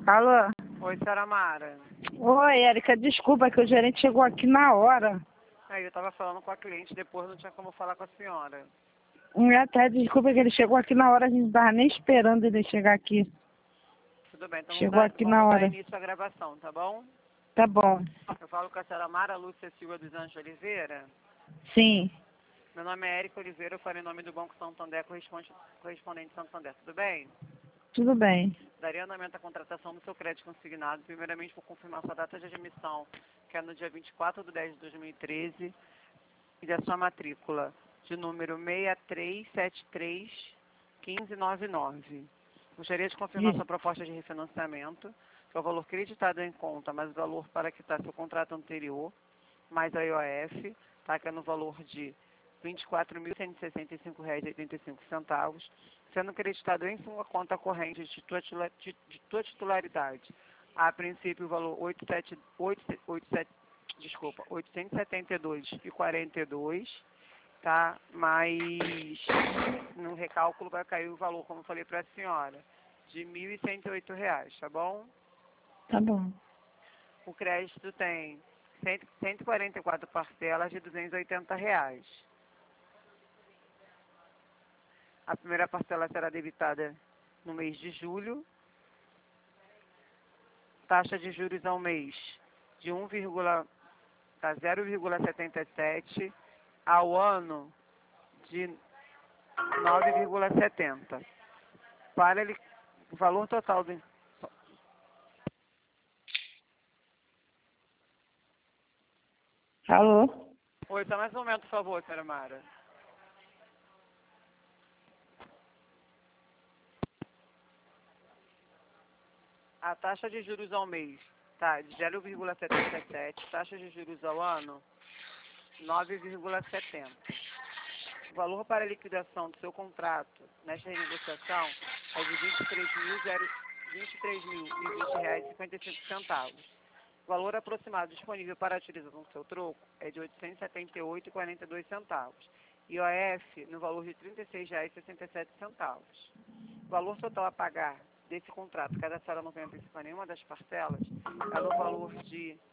Alô? Oi, senhora Mara. Oi, Érica, desculpa que o gerente chegou aqui na hora. Aí eu tava falando com a cliente, depois não tinha como falar com a senhora. Até desculpa que ele chegou aqui na hora, a gente não tava nem esperando ele chegar aqui. Tudo bem, então Chegou aqui na vamos dar hora. início à gravação, tá bom? Tá bom. Eu falo com a senhora Mara Lúcia Silva dos Anjos Oliveira. Sim, Meu nome é Érica Oliveira, eu falo em nome do Banco Santander, correspondente Santander. Tudo bem? tudo bem. Daria andamento à contratação do seu crédito consignado, primeiramente por confirmar sua data de admissão, que é no dia 24/10/2013, e da sua matrícula, de número 6373-1599. Gostaria de confirmar sua proposta de refinanciamento, que é o valor creditado em conta, mais o valor para quitar seu contrato anterior, mais a IOF, tá, que é no valor de R$ 24.165,85, sendo creditado em sua conta corrente de tua titularidade. A princípio, o valor 872,42, tá? Mas no recálculo vai cair o valor, como eu falei para a senhora, de R$ 1.108, tá bom? Tá bom. O crédito tem 144 parcelas de R$ 280. A primeira parcela será debitada no mês de julho. Taxa de juros ao mês de 0,77, ao ano de 9,70. Para ele, o valor total do... Alô? Oi, só mais um momento, por favor, senhora Mara. A taxa de juros ao mês tá de 0,77, taxa de juros ao ano 9,70. O valor para a liquidação do seu contrato nesta renegociação é de R$ 23.020,55. O valor aproximado disponível para a utilização do seu troco é de R$ 878,42. IOF no valor de R$ 36,67. O valor total a pagar desse contrato, cada senhora não vem antecipar nenhuma das parcelas, é no valor de R$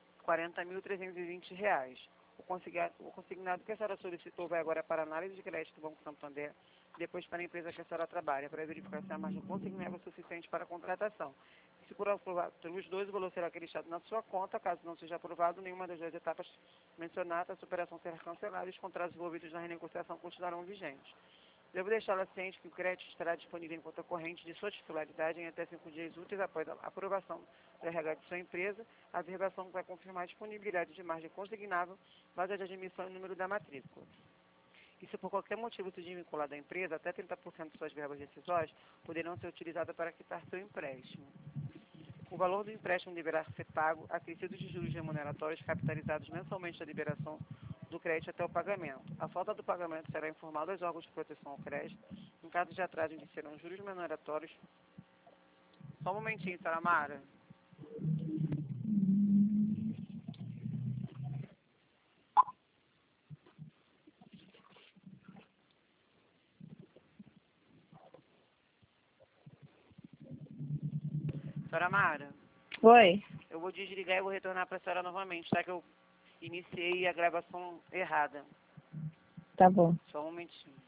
40.320. O consignado que a senhora solicitou vai agora para a análise de crédito do Banco Santander, depois para a empresa que a senhora trabalha, para verificar se a margem consignável é suficiente para a contratação. Se por aprovado pelos dois, o valor será acreditado na sua conta. Caso não seja aprovado nenhuma das duas etapas mencionadas, a operação será cancelada e os contratos envolvidos na renegociação continuarão vigentes. Devo deixá-la ciente que o crédito estará disponível em conta corrente de sua titularidade em até 5 dias úteis após a aprovação do RH de sua empresa. A verbação vai confirmar a disponibilidade de margem consignável, base de admissão e número da matrícula. E se por qualquer motivo se desvincular da empresa, até 30% de suas verbas decisórias poderão ser utilizadas para quitar seu empréstimo. O valor do empréstimo deverá ser pago acrescido de juros remuneratórios capitalizados mensalmente da liberação do crédito até o pagamento. A falta do pagamento será informada aos órgãos de proteção ao crédito. Em caso de atraso, iniciarão juros remuneratórios. Só um momentinho, senhora Mara. Senhora Mara, Oi. eu vou desligar e vou retornar para a senhora novamente, tá? Que eu iniciei a gravação errada. Tá bom. Só um momentinho.